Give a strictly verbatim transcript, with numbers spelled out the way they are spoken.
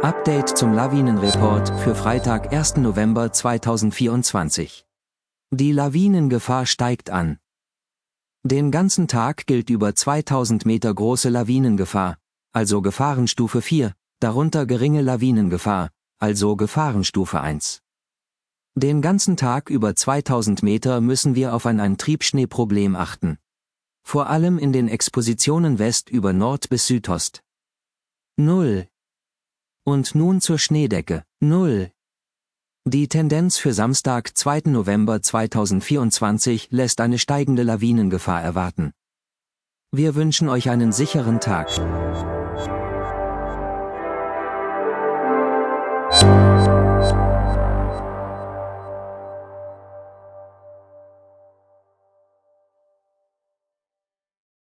Update zum Lawinenreport für Freitag, ersten November zweitausendvierundzwanzig. Die Lawinengefahr steigt an. Den ganzen Tag gilt über zweitausend Meter große Lawinengefahr, also Gefahrenstufe vier, darunter geringe Lawinengefahr, also Gefahrenstufe eins. Den ganzen Tag über zweitausend Meter müssen wir auf ein Antriebsschneeproblem achten. Vor allem in den Expositionen West über Nord bis Südost. null. Und nun zur Schneedecke. null. Die Tendenz für Samstag, zweiten November zweitausendvierundzwanzig lässt eine steigende Lawinengefahr erwarten. Wir wünschen euch einen sicheren Tag.